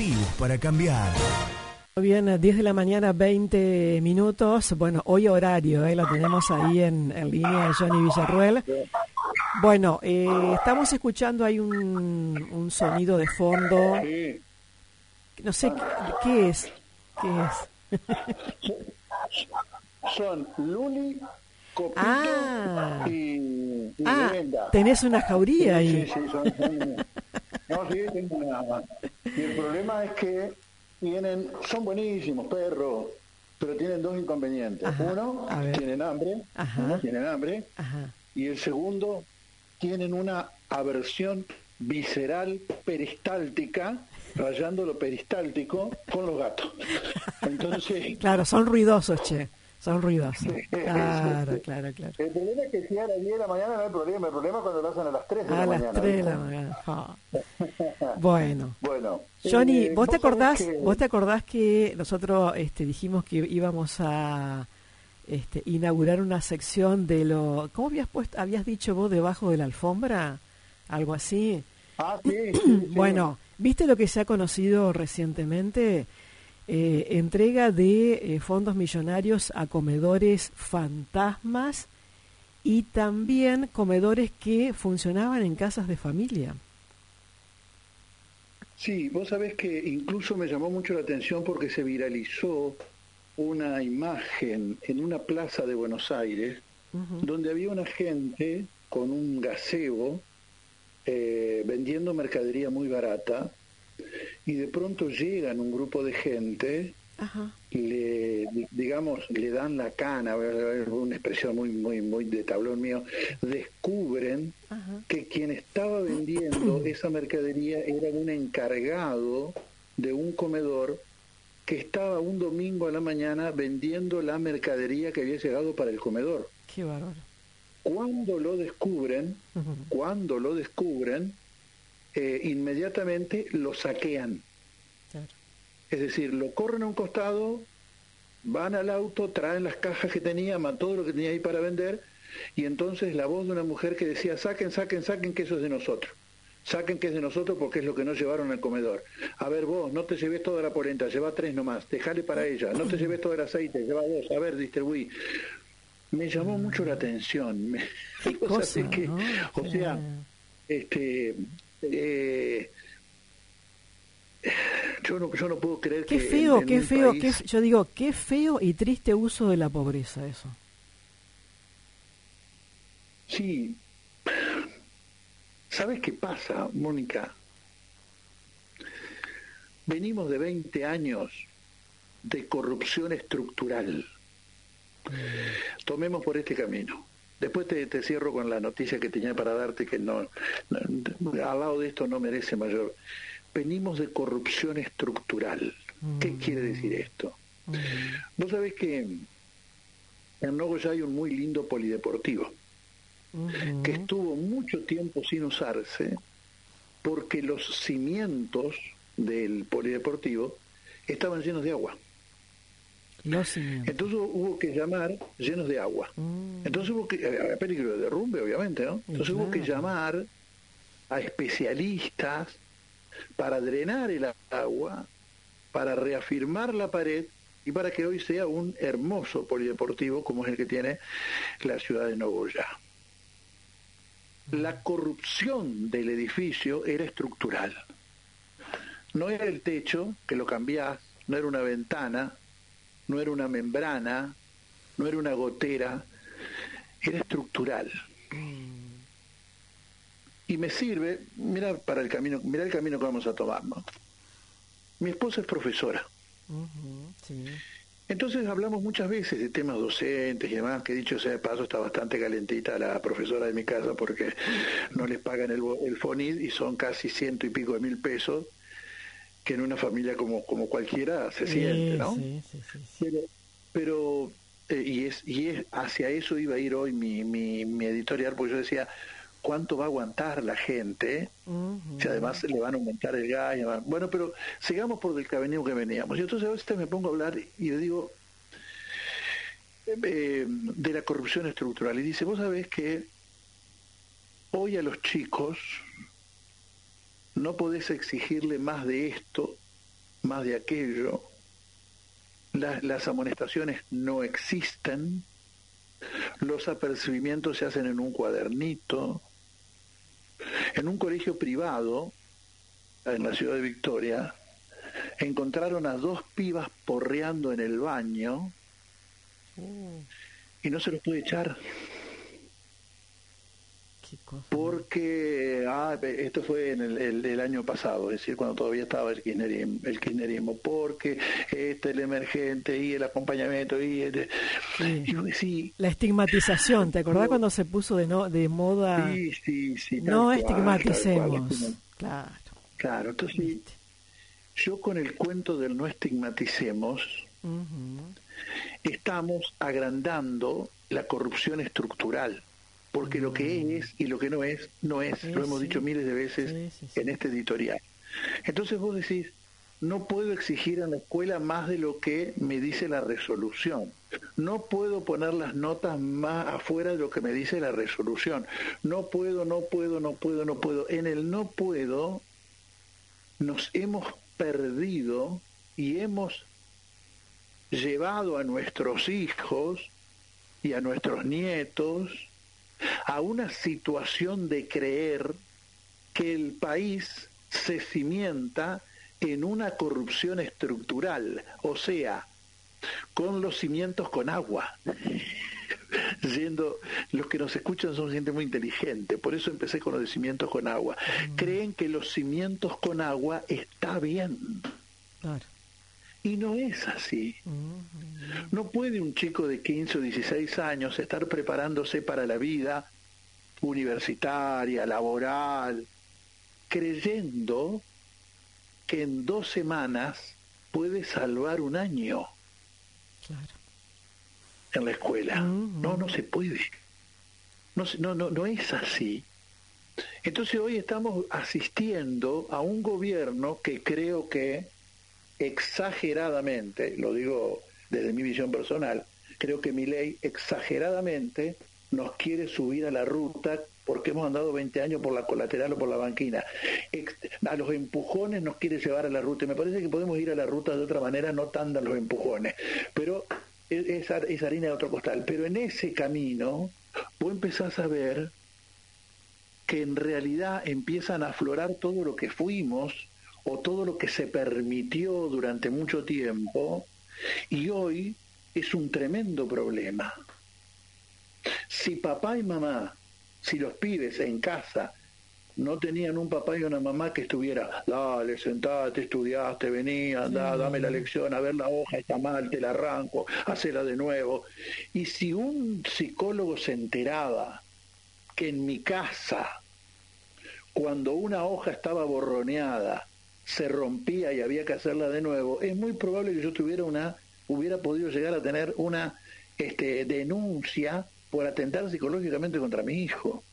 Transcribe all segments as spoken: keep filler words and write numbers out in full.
Motivos para cambiar. Bien, diez de la mañana, veinte minutos. Bueno, hoy horario, ¿eh? Lo tenemos ahí en, en línea de Johnny Villarruel. Bueno, eh, estamos escuchando ahí un, un sonido de fondo. No sé, ¿qué, qué es? ¿Qué es? Son Luli, Copito ah, y, y ah, Brenda. Tenés una jauría ahí. Sí, sí, son, son, no, sí, tengo una. Y el problema es que tienen, son buenísimos perros, pero tienen dos inconvenientes. Ajá, Uno, tienen hambre, uno tienen hambre, Ajá. y el segundo, tienen una aversión visceral peristáltica, rayando lo peristáltico con los gatos. Entonces, claro, son ruidosos, che. Son ruidosos. Claro, claro, claro. El problema es que si a las diez de la mañana no hay problema. El problema es cuando lo hacen a las tres de a la mañana. A las tres de la mañana. Oh. Bueno. Bueno. Johnny, eh, ¿vos te acordás que... vos te acordás que nosotros este, dijimos que íbamos a este, inaugurar una sección de lo... ¿Cómo habías puesto, habías dicho vos, debajo de la alfombra? Algo así. Ah, sí, sí, sí. Bueno, ¿viste lo que se ha conocido recientemente? Eh, entrega de eh, fondos millonarios a comedores fantasmas y también comedores que funcionaban en casas de familia. Sí, vos sabés que incluso me llamó mucho la atención porque se viralizó una imagen en una plaza de Buenos Aires uh-huh. donde había una gente con un gazebo eh, vendiendo mercadería muy barata. Y de pronto llegan un grupo de gente, Ajá. le digamos, le dan la cana, una expresión muy muy muy de tablón mío, descubren Ajá. que quien estaba vendiendo esa mercadería era un encargado de un comedor que estaba un domingo a la mañana vendiendo la mercadería que había llegado para el comedor. Qué bárbaro. Cuando lo descubren, uh-huh. cuando lo descubren, Eh, inmediatamente lo saquean. Claro. Es decir, lo corren a un costado, van al auto, traen las cajas que tenían, todo lo que tenía ahí para vender, y entonces la voz de una mujer que decía, saquen, saquen, saquen, que eso es de nosotros. Saquen que es de nosotros porque es lo que no llevaron al comedor. A ver vos, no te lleves toda la polenta, lleva tres nomás, dejale para ella. No te lleves todo el aceite, lleva dos, a ver, distribuí. Me llamó mucho la atención. Me, ¿Qué cosa, que, ¿no? O sea, este... Eh, yo no yo no puedo creer qué que feo, en, en qué un feo, país... qué, yo digo, qué feo y triste uso de la pobreza eso. Sí. ¿Sabes qué pasa, Mónica? Venimos de veinte años de corrupción estructural. Mm. Tomemos por este camino. Después te, te cierro con la noticia que tenía para darte, que no, no, al lado de esto no merece mayor. Venimos de corrupción estructural. ¿Qué mm. quiere decir esto? Mm. Vos sabés que en Nogoyá hay un muy lindo polideportivo, mm. que estuvo mucho tiempo sin usarse porque los cimientos del polideportivo estaban llenos de agua. Los Entonces hubo que llamar llenos de agua. Mm. Entonces hubo que, había peligro de derrumbe, obviamente, ¿no? Entonces claro. hubo que llamar a especialistas para drenar el agua, para reafirmar la pared y para que hoy sea un hermoso polideportivo como es el que tiene la ciudad de Nogoyá. Mm. La corrupción del edificio era estructural. No era el techo, que lo cambiás, no era una ventana, no era una membrana, no era una gotera, era estructural. Mm. Y me sirve, mira para el camino, mira el camino que vamos a tomar, ¿no? Mi esposa es profesora. Uh-huh, sí. Entonces hablamos muchas veces de temas docentes y demás, que dicho sea de paso está bastante calentita la profesora de mi casa porque no les pagan el, el FONID y son casi ciento y pico de mil pesos, que en una familia como como cualquiera se sí, siente, ¿no? Sí, sí, sí, sí. Pero, pero eh, y es y es hacia eso iba a ir hoy mi mi, mi editorial, porque yo decía, ¿cuánto va a aguantar la gente? Uh-huh. Si además le van a aumentar el gas. Bueno, pero sigamos por el camino que veníamos. Y entonces a veces me pongo a hablar y le digo eh, de la corrupción estructural. Y dice, vos sabés que hoy a los chicos no podés exigirle más de esto más de aquello, las, las amonestaciones no existen, los apercibimientos se hacen en un cuadernito. En un colegio privado, en la ciudad de Victoria, encontraron a dos pibas porreando en el baño y no se los puede echar. Porque ah, esto fue en el, el, el año pasado, es decir, cuando todavía estaba el kirchnerismo, el kirchnerismo porque este el emergente y el acompañamiento y, el, sí. y sí, la estigmatización. ¿Te acordás no, cuando se puso de no de moda? Sí, sí, sí. No cual, estigmaticemos. Cual, claro. Claro. Entonces, ¿viste? Yo con el cuento del no estigmaticemos uh-huh. estamos agrandando la corrupción estructural. Porque lo que es y lo que no es, no es. Sí, lo hemos sí. dicho miles de veces sí, sí, sí. en este editorial. Entonces vos decís, no puedo exigir en la escuela más de lo que me dice la resolución. No puedo poner las notas más afuera de lo que me dice la resolución. No puedo, no puedo, no puedo, no puedo. En el no puedo nos hemos perdido y hemos llevado a nuestros hijos y a nuestros nietos a una situación de creer que el país se cimienta en una corrupción estructural, o sea, con los cimientos con agua. Yendo, los que nos escuchan son gente muy inteligente, por eso empecé con los cimientos con agua. Mm. Creen que los cimientos con agua está bien. Claro. Y no es así. Mm. No puede un chico de quince o dieciséis años estar preparándose para la vida universitaria, laboral, creyendo que en dos semanas puede salvar un año. Claro. En la escuela. Uh-huh. No, no se puede. No, no, no, no es así. Entonces hoy estamos asistiendo a un gobierno que creo que exageradamente, lo digo desde mi visión personal, creo que Milei exageradamente nos quiere subir a la ruta porque hemos andado veinte años por la colateral o por la banquina. A los empujones nos quiere llevar a la ruta. Y me parece que podemos ir a la ruta de otra manera, no tan a los empujones. Pero es, es harina de otro costal. Pero en ese camino vos empezás a ver que en realidad empiezan a aflorar todo lo que fuimos o todo lo que se permitió durante mucho tiempo, y hoy es un tremendo problema. Si papá y mamá, si los pibes en casa no tenían un papá y una mamá que estuviera, dale, sentate, estudiaste, vení, andá, dame la lección, a ver la hoja, está mal, te la arranco, hacela de nuevo. Y si un psicólogo se enteraba que en mi casa, cuando una hoja estaba borroneada, se rompía y había que hacerla de nuevo, es muy probable que yo tuviera una, hubiera podido llegar a tener una este, denuncia por atentar psicológicamente contra mi hijo.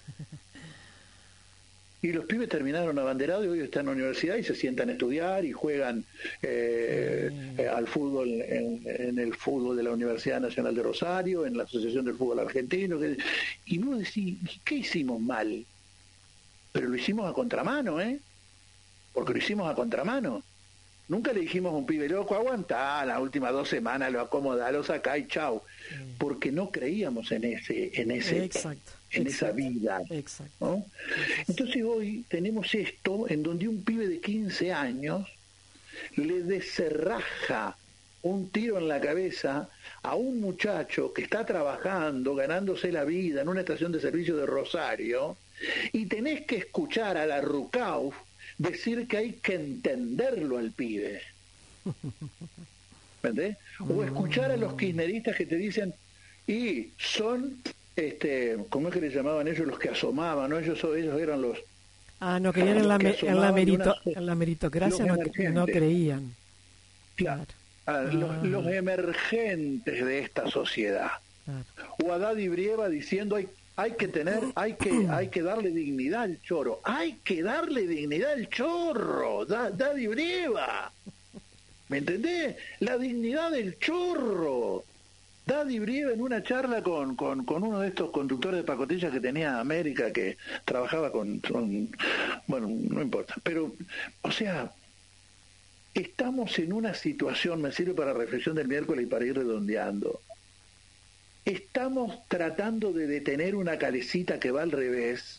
Y los pibes terminaron abanderados y hoy están en la universidad y se sientan a estudiar y juegan eh, mm. eh, al fútbol en, en el fútbol de la Universidad Nacional de Rosario, en la Asociación del Fútbol Argentino. Que, y vos decís, ¿qué hicimos mal? Pero lo hicimos a contramano, ¿eh? Porque lo hicimos a contramano. Nunca le dijimos a un pibe, loco, aguantá, las últimas dos semanas lo acomodá, lo sacá y chau. Mm. Porque no creíamos en ese, en ese, Exacto. en Exacto. esa vida. Exacto. ¿No? Entonces hoy tenemos esto en donde un pibe de quince años le descerraja un tiro en la cabeza a un muchacho que está trabajando, ganándose la vida en una estación de servicio de Rosario, y tenés que escuchar a la Rucauf decir que hay que entenderlo al pibe. ¿Entendés? O escuchar a los kirchneristas que te dicen, y son, este, ¿cómo es que le llamaban ellos? Los que asomaban, ¿no? Ellos, ellos eran los... Ah, no creían en la, me, en, la merito, una, en la meritocracia, no, no creían. Claro. claro. Ah. Los, los emergentes de esta sociedad. Claro. O a Daddy Brieva diciendo, hay Hay que tener, hay que, hay que darle dignidad al chorro. Hay que darle dignidad al chorro, da, Daddy Brieva. ¿Me entendés? La dignidad del chorro. Daddy Brieva en una charla con, con, con uno de estos conductores de pacotilla que tenía América, que trabajaba con, con... Bueno, no importa. Pero, o sea, está estamos en una situación, me sirve para reflexión del miércoles y para ir redondeando. Estamos tratando de detener una calecita que va al revés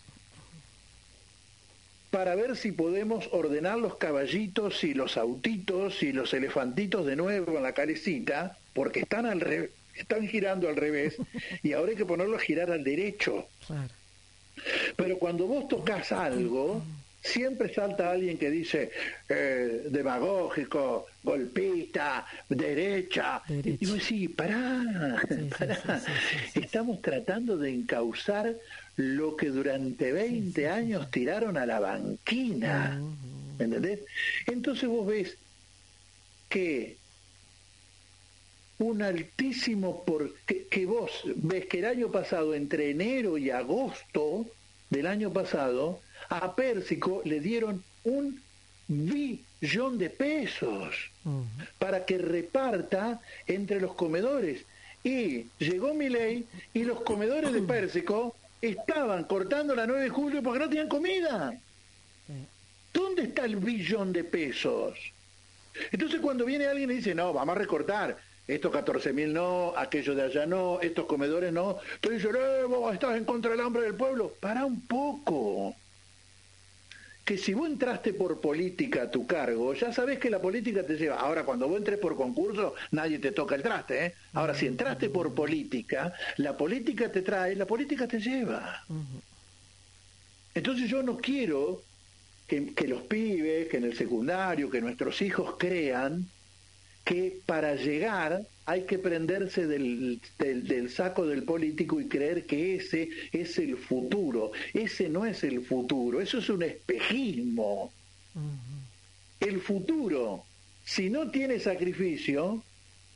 para ver si podemos ordenar los caballitos y los autitos y los elefantitos de nuevo en la calecita, porque están al revés, están girando al revés, y ahora hay que ponerlo a girar al derecho. Claro. Pero cuando vos tocas algo, siempre salta alguien que dice eh, demagógico, golpista, derecha. derecha. Y vos decís, pará, sí, pará. Sí, sí, sí, sí, estamos sí. tratando de encauzar lo que durante veinte sí, sí, años sí. tiraron a la banquina. Uh-huh. ¿Me entendés? Entonces vos ves que un altísimo por que, que vos ves que el año pasado, entre enero y agosto del año pasado, a Pérsico le dieron un billón de pesos uh-huh. para que reparta entre los comedores. Y llegó Milei y los comedores de Pérsico estaban cortando la nueve de julio porque no tenían comida. ¿Dónde está el billón de pesos? Entonces cuando viene alguien y dice, no, vamos a recortar, estos catorce mil no, aquellos de allá no, estos comedores no, entonces dicen, eh, vos estás en contra del hambre del pueblo. Pará un poco. Que si vos entraste por política a tu cargo, ya sabés que la política te lleva. Ahora, cuando vos entres por concurso, nadie te toca el traste, ¿eh? Ahora, si entraste por política, la política te trae, la política te lleva. Entonces yo no quiero que, que los pibes, que en el secundario, que nuestros hijos crean que para llegar hay que prenderse del, del, del saco del político y creer que ese es el futuro. Ese no es el futuro, eso es un espejismo. Uh-huh. El futuro, si no tiene sacrificio,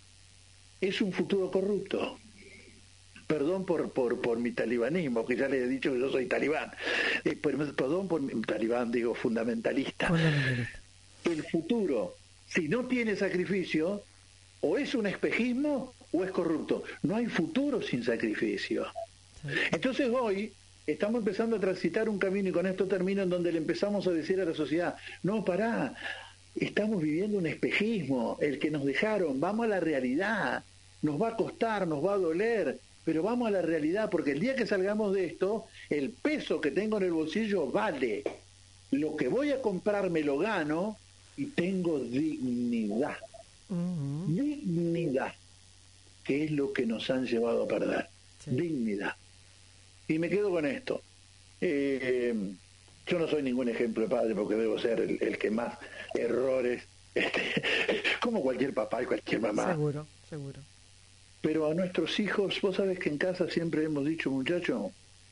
es un futuro corrupto. Perdón por, por, por mi talibanismo, que ya les he dicho que yo soy talibán. Eh, perdón por mi talibán, digo, fundamentalista. fundamentalista. El futuro, si no tiene sacrificio, o es un espejismo o es corrupto. No hay futuro sin sacrificio. Sí. Entonces hoy estamos empezando a transitar un camino, y con esto termino, en donde le empezamos a decir a la sociedad, no, pará, estamos viviendo un espejismo, el que nos dejaron, vamos a la realidad, nos va a costar, nos va a doler, pero vamos a la realidad, porque el día que salgamos de esto, el peso que tengo en el bolsillo vale. Lo que voy a comprar me lo gano y tengo dignidad. Uh-huh. Dignidad, que es lo que nos han llevado a perder. Sí. Dignidad. Y me quedo con esto. Eh, yo no soy ningún ejemplo de padre, porque debo ser el, el que más errores, este, como cualquier papá y cualquier mamá. Seguro, seguro. Pero a nuestros hijos, vos sabés que en casa siempre hemos dicho, muchacho,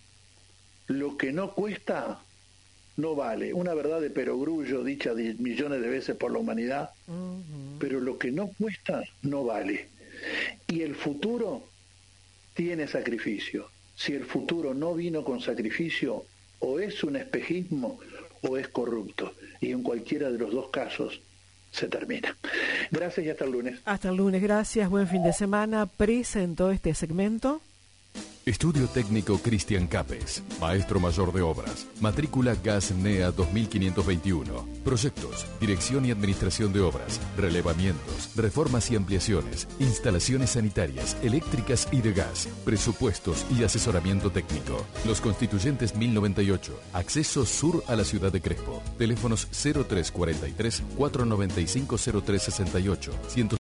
lo que no cuesta no vale. Una verdad de perogrullo dicha millones de veces por la humanidad, uh-huh. pero lo que no cuesta no vale. Y el futuro tiene sacrificio. Si el futuro no vino con sacrificio, o es un espejismo o es corrupto. Y en cualquiera de los dos casos se termina. Gracias y hasta el lunes. Hasta el lunes, gracias. Buen fin de semana. Presentó este segmento Estudio Técnico Cristian Capes, Maestro Mayor de Obras, matrícula G A S N E A dos mil quinientos veintiuno. Proyectos, dirección y administración de obras, relevamientos, reformas y ampliaciones, instalaciones sanitarias, eléctricas y de gas, presupuestos y asesoramiento técnico. Los Constituyentes mil noventa y ocho, acceso sur a la ciudad de Crespo. Teléfonos cero tres cuarenta y tres, cuatrocientos noventa y cinco, cero tres sesenta y ocho,